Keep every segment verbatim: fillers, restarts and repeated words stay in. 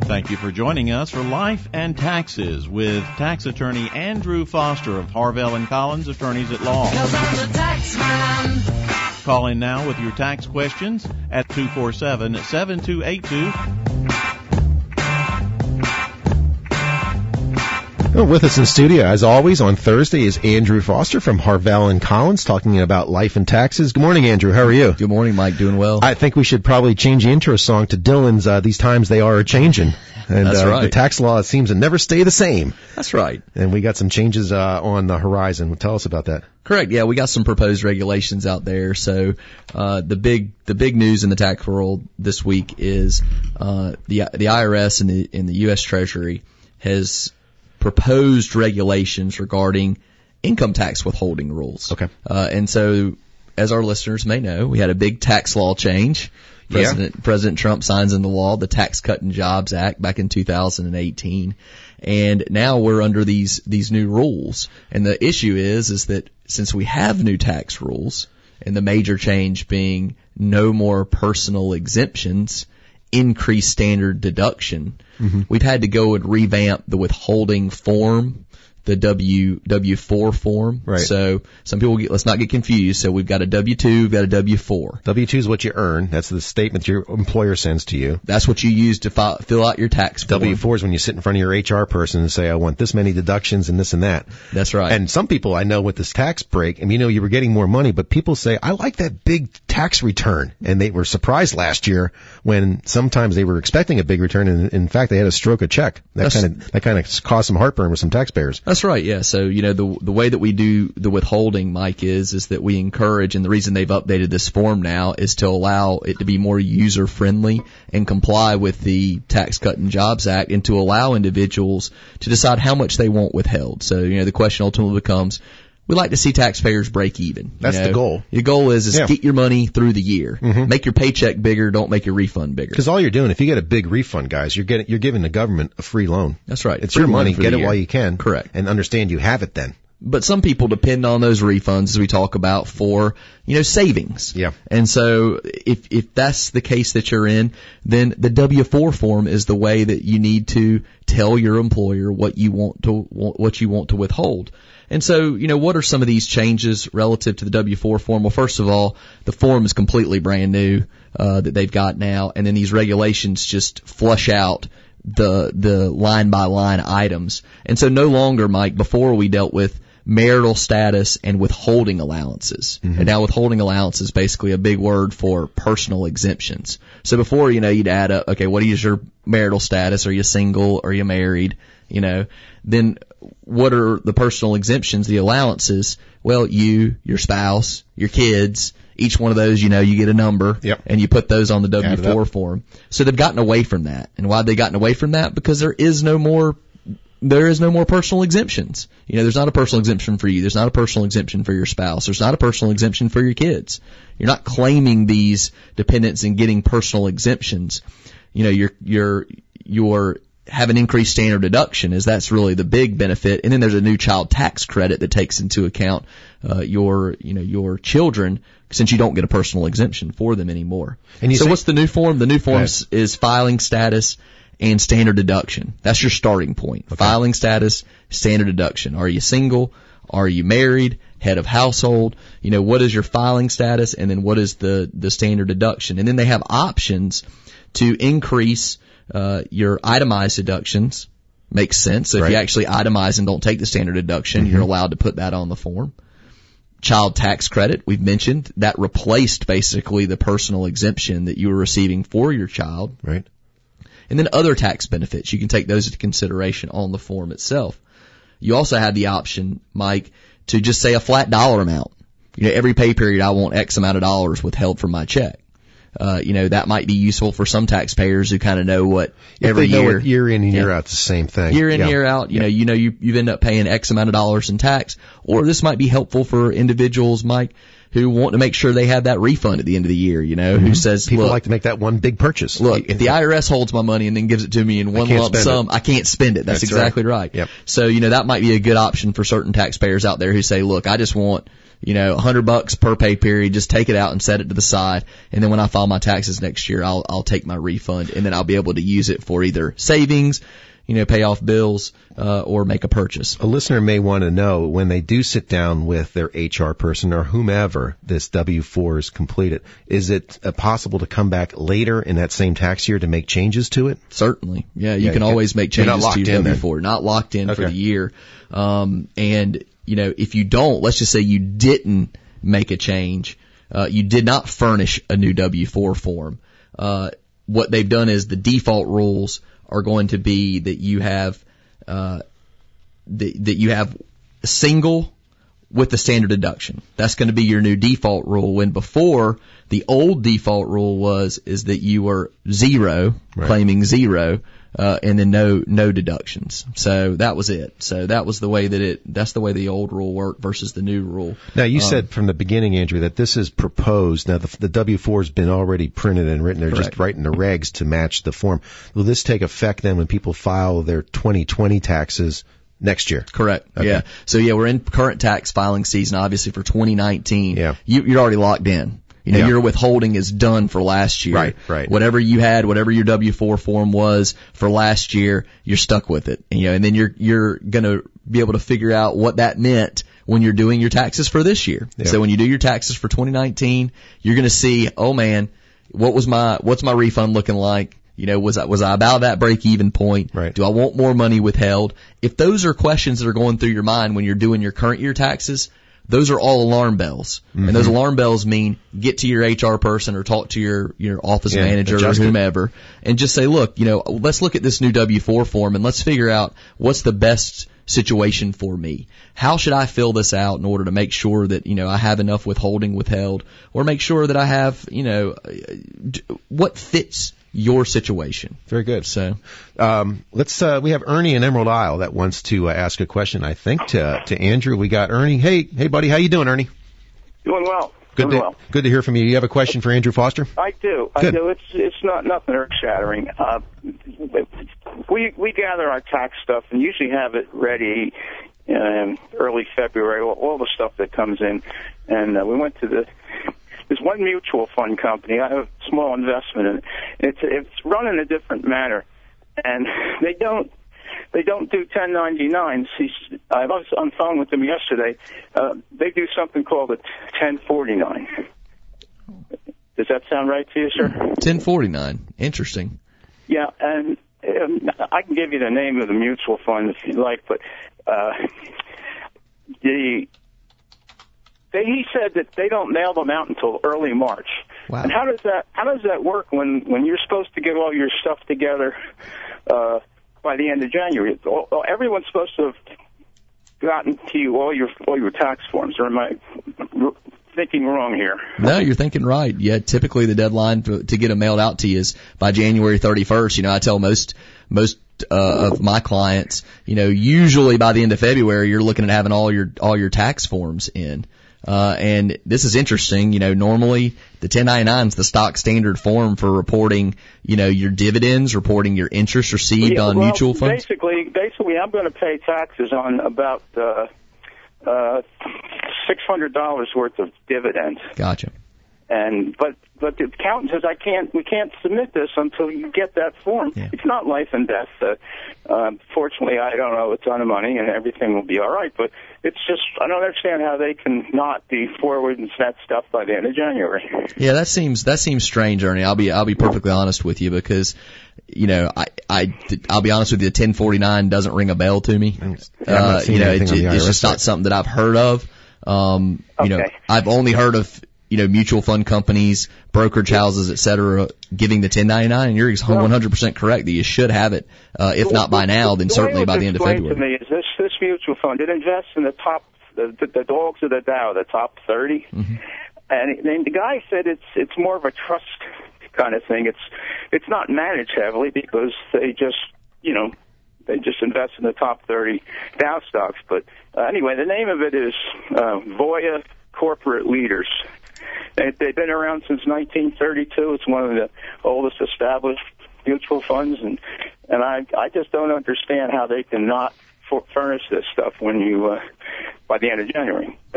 Thank you for joining us for Life and Taxes with tax attorney Andrew Foster of Harvell and Collins Attorneys at Law. 'Cause I'm the tax man. Call in now with your tax questions at two four seven, seven two eight two. Well, with us in studio, as always, on Thursday is Andrew Foster from Harvell and Collins talking about life and taxes. Good morning, Andrew. How are you? Good morning, Mike. Doing well. I think we should probably change the intro song to Dylan's uh, These Times They Are A-Changin'. And That's uh, right. the tax law seems to never stay the same. That's right. And we got some changes uh, on the horizon. Tell us about that. Correct. Yeah, we got some proposed regulations out there. So uh, the big the big news in the tax world this week is uh, the the I R S and the and the U S Treasury has proposed regulations regarding income tax withholding rules. Okay. Uh, and so, as our listeners may know, we had a big tax law change. President, yeah. President Trump signs into law the Tax Cut and Jobs Act back in two thousand eighteen. And now we're under these, these new rules. And the issue is, is that since we have new tax rules, and the major change being no more personal exemptions, increased standard deduction, mm-hmm. we've had to go and revamp the withholding form, the W, W four form. Right. So some people get, let's not get confused. So we've got a W two, we've got a W four. W two is what you earn. That's the statement your employer sends to you. That's what you use to fi- fill out your tax form. W four is when you sit in front of your H R person and say, I want this many deductions and this and that. That's right. And some people I know with this tax break, I mean, you know, you were getting more money, but people say, I like that big tax return. And they were surprised last year when sometimes they were expecting a big return, and in fact, they had to stroke a check. That kind of that kind of caused some heartburn with some taxpayers. That's right, yeah. So, you know, the the way that we do the withholding, Mike, is is that we encourage, and the reason they've updated this form now is to allow it to be more user-friendly and comply with the Tax Cut and Jobs Act, and to allow individuals to decide how much they want withheld. So, you know, the question ultimately becomes, we like to see taxpayers break even. That's you know? the goal. Your goal is, is yeah. get your money through the year. Mm-hmm. Make your paycheck bigger, don't make your refund bigger. Because all you're doing, if you get a big refund, guys, you're getting, you're giving the government a free loan. That's right. It's free your money. for Get the it year. while you can. Correct. And understand you have it then. But some people depend on those refunds, as we talk about, for, you know, savings. Yeah. And so if if that's the case that you're in, then the W four form is the way that you need to tell your employer what you want to what you want to withhold. And so, you know, what are some of these changes relative to the W four form? Well, first of all, the form is completely brand new uh that they've got now, and then these regulations just flush out the the line by line items. And so no longer, Mike, before we dealt with marital status and withholding allowances. Mm-hmm. And now withholding allowance is basically a big word for personal exemptions. So before, you know, you'd add up, okay, what is your marital status? Are you single? Are you married? You know, then what are the personal exemptions, the allowances? Well, you, your spouse, your kids, each one of those, you know, you get a number, yep. and you put those on the W four form. So they've gotten away from that. And why have they gotten away from that? Because there is no more There is no more personal exemptions. You know, there's not a personal exemption for you. There's not a personal exemption for your spouse. There's not a personal exemption for your kids. You're not claiming these dependents and getting personal exemptions. You know, you're, you're, you're, have an increased standard deduction, as that's really the big benefit. And then there's a new child tax credit that takes into account, uh, your, you know, your children, since you don't get a personal exemption for them anymore. And you so say, what's the new form? The new form right. is filing status and standard deduction. That's your starting point. Okay. Filing status, standard deduction. Are you single? Are you married? Head of household? You know, what is your filing status? And then what is the, the standard deduction? And then they have options to increase, uh, your itemized deductions. Makes sense. So right. if you actually itemize and don't take the standard deduction, mm-hmm. you're allowed to put that on the form. Child tax credit, we've mentioned, that replaced basically the personal exemption that you were receiving for your child. Right. And then other tax benefits, you can take those into consideration on the form itself. You also have the option, Mike, to just say a flat dollar amount. You know, every pay period I want X amount of dollars withheld from my check. Uh, you know, that might be useful for some taxpayers who kind of know what if every they know year. What year in and year yeah. out, it's the same thing. Year in, yeah. year out, you yeah. know, you know, you, you've ended up paying X amount of dollars in tax. Or this might be helpful for individuals, Mike, who want to make sure they have that refund at the end of the year, you know, mm-hmm. who says, people look, like to make that one big purchase. Look, if the I R S holds my money and then gives it to me in one lump sum, it. I can't spend it. That's, That's exactly right. right. Yep. So, you know, that might be a good option for certain taxpayers out there who say, look, I just want, you know, a hundred bucks per pay period, just take it out and set it to the side. And then when I file my taxes next year, I'll, I'll take my refund and then I'll be able to use it for either savings, you know, pay off bills, uh, or make a purchase. A listener may want to know when they do sit down with their H R person or whomever this W four is completed, is it uh, possible to come back later in that same tax year to make changes to it? Certainly. Yeah, you yeah, can you always make changes to your W four. Then. Not locked in okay. for the year. Um, and, you know, if you don't, let's just say you didn't make a change, uh, you did not furnish a new W four form, uh, what they've done is the default rules are going to be that you have, uh, that, that you have a single with the standard deduction. That's going to be your new default rule. When before the old default rule was, is that you were zero, right. claiming zero, uh, and then no, no deductions. So that was it. So that was the way that it, that's the way the old rule worked versus the new rule. Now you um, said from the beginning, Andrew, that this is proposed. Now the, the W four has been already printed and written. They're correct. just writing the regs to match the form. Will this take effect then when people file their twenty twenty taxes next year? Correct. Okay. Yeah. So yeah, we're in current tax filing season, obviously for twenty nineteen. Yeah. You, you're already locked in. You know, yeah. your withholding is done for last year. Right, right. Whatever you had, whatever your W four form was for last year, you're stuck with it. And, you know, and then you're, you're gonna be able to figure out what that meant when you're doing your taxes for this year. Yeah. So when you do your taxes for twenty nineteen, you're gonna see, oh man, what was my, what's my refund looking like? You know, was I, was I about that break even point? Right. Do I want more money withheld? If those are questions that are going through your mind when you're doing your current year taxes, those are all alarm bells. Mm-hmm. And those alarm bells mean get to your H R person or talk to your, your office yeah, manager or whomever and just say, look, you know, let's look at this new W four form and let's figure out what's the best situation for me. How should I fill this out in order to make sure that, you know, I have enough withholding withheld or make sure that I have, you know, what fits your situation. Very good. So, um, let's, uh, we have Ernie in Emerald Isle that wants to uh, ask a question, I think, to, to Andrew. We got Ernie. Hey, hey buddy, how you doing, Ernie? Doing well. Good Doing to, well. Good to hear from you. You have a question for Andrew Foster? I do. Good. I do. It's, it's not nothing earth shattering. Uh, we, we gather our tax stuff and usually have it ready in early February, all, all the stuff that comes in. And, uh, we went to the, There's one mutual fund company. I have a small investment in it. It's it's run in a different manner, and they don't they don't do ten ninety-nines. I was on the phone with them yesterday. Uh, they do something called a ten forty-nine. Does that sound right to you, sir? ten forty-nine. Interesting. Yeah, and um, I can give you the name of the mutual fund if you'd like, but uh, the. They, he said that they don't mail them out until early March. Wow. And how does that how does that work when, when you're supposed to get all your stuff together uh, by the end of January? All, everyone's supposed to have gotten to you all your all your tax forms. Or am I thinking wrong here? No, you're thinking right. Yeah, typically the deadline to, to get them mailed out to you is by January thirty-first. You know, I tell most most uh, of my clients, you know, usually by the end of February, you're looking at having all your all your tax forms in. Uh, and this is interesting, you know, normally the ten ninety-nine is the stock standard form for reporting, you know, your dividends, reporting your interest received yeah, on well, mutual funds. Basically, basically I'm going to pay taxes on about, uh, uh, six hundred dollars worth of dividends. Gotcha. And, but, but the accountant says I can't, we can't submit this until you get that form. Yeah. It's not life and death. Uh, uh, fortunately, I don't owe a ton of money and everything will be all right, but it's just, I don't understand how they can not be forwarding that stuff by the end of January. Yeah, that seems, that seems strange, Ernie. I'll be, I'll be perfectly honest with you because, you know, I, I, I'll be honest with you, the ten forty-nine doesn't ring a bell to me. Uh, you know, it, it's just not something that I've heard of. Um, you okay. know, I've only heard of, you know, mutual fund companies, brokerage houses, et cetera, giving the ten ninety-nine, and you're one hundred percent correct that you should have it, uh, if not by now, then the certainly by the end of February. To me is this, this mutual fund, it invests in the top, the, the, the dogs of the Dow, the top thirty, mm-hmm. and, and the guy said it's, it's more of a trust kind of thing. It's, it's not managed heavily because they just, you know, they just invest in the top thirty Dow stocks. But uh, anyway, the name of it is uh, Voya Corporate Leaders. They've been around since nineteen thirty-two. It's one of the oldest established mutual funds, and and I I just don't understand how they can not for, furnish this stuff when you uh, by the end of January. But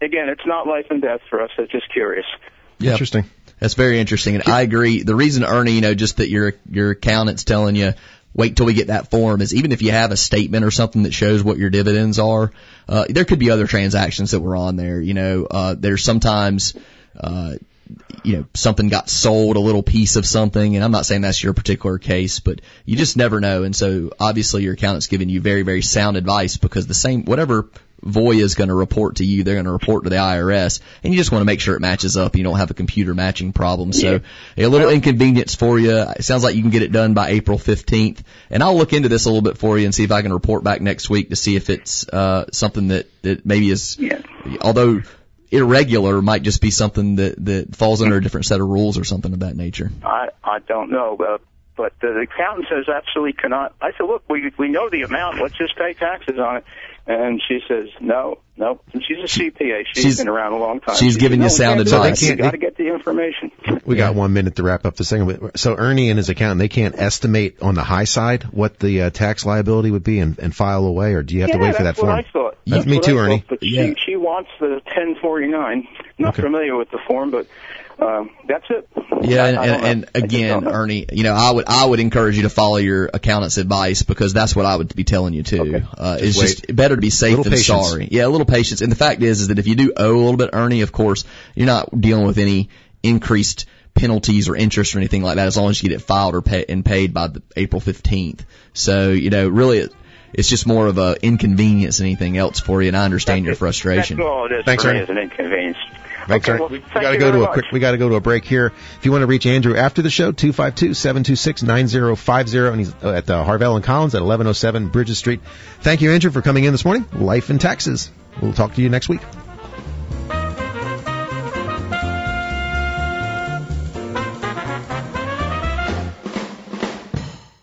again, it's not life and death for us. I'm just curious. Yep. Interesting. That's very interesting, and I agree. The reason, Ernie, you know, just that your your accountant's telling you, wait till we get that form, is even if you have a statement or something that shows what your dividends are, uh, there could be other transactions that were on there. You know, uh, there's sometimes, uh, you know, something got sold, a little piece of something, and I'm not saying that's your particular case, but you just never know. And so obviously your accountant's giving you very, very sound advice, because the same, whatever Voya is going to report to you, they're going to report to the I R S, and you just want to make sure it matches up. You don't have a computer matching problem. So a little inconvenience for you. It sounds like you can get it done by April fifteenth, and I'll look into this a little bit for you and see if I can report back next week to see if it's uh something that, that maybe is, yeah. although irregular, might just be something that, that falls under a different set of rules or something of that nature. I, I don't know, uh, but the accountant says absolutely cannot. I said, look, we we know the amount. Let's just pay taxes on it. And she says, no, no. And she's a C P A. She's, she's been around a long time. She's she giving says, you no, sound advice. You got to get the information. We got one minute to wrap up the segment. So Ernie and his accountant, they can't estimate on the high side what the uh, tax liability would be and, and file away, or do you have yeah, to wait for that form? That's what I thought. That's That's me too, I Ernie. Thought, but yeah. she, she wants the ten forty-nine. Not okay. familiar with the form, but um, that's it. Yeah, I, and, I and, and again, Ernie, you know, I would I would encourage you to follow your accountant's advice, because that's what I would be telling you too. Okay. Uh, just it's just better to be safe than patience. sorry. Yeah, a little patience. And the fact is, is that if you do owe a little bit, Ernie, of course, you're not dealing with any increased penalties or interest or anything like that, as long as you get it filed or pay, and paid by the April fifteenth. So, you know, really, it, it's just more of a inconvenience than anything else for you, and I understand that's your it. frustration. That's all it is. Thanks, for me Ernie. is an inconvenience. Thanks, okay, Ernie. well, we thank got to you go to very a quick. much. We got to go to a break here. If you want to reach Andrew after the show, two five two, seven two six, nine zero five zero, and he's at uh, Harvell and Collins at eleven oh seven Bridges Street. Thank you, Andrew, for coming in this morning. Life and Taxes. We'll talk to you next week.